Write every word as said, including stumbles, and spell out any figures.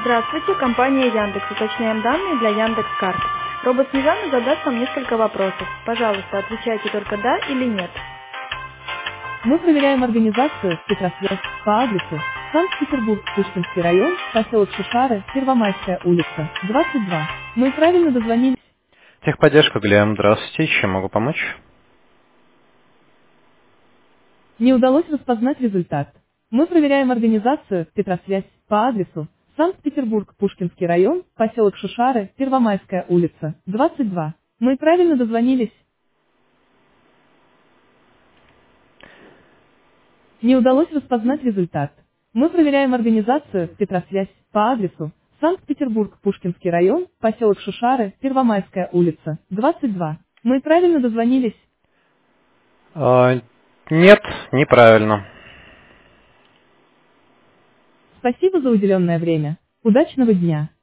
Здравствуйте, компания Яндекс. Уточняем данные для Яндекс.Карт. Робот Снежана задаст вам несколько вопросов. Пожалуйста, отвечайте только «да» или «нет». Мы проверяем организацию Петросвязь по адресу Санкт-Петербург, Пушкинский район, поселок Шишары, Первомайская улица, двадцать два. Мы правильно дозвонились. Техподдержка, Глеб, здравствуйте, чем могу помочь? Не удалось распознать результат. Мы проверяем организацию Петросвязь по адресу Санкт-Петербург, Пушкинский район, поселок Шишары, Первомайская улица, двадцать два. Мы правильно дозвонились. Не удалось распознать результат. Мы проверяем организацию Петросвязь по адресу Санкт-Петербург, Пушкинский район, поселок Шишары, Первомайская улица, двадцать два. Мы правильно дозвонились. А, нет, неправильно. Спасибо за уделенное время. Удачного дня.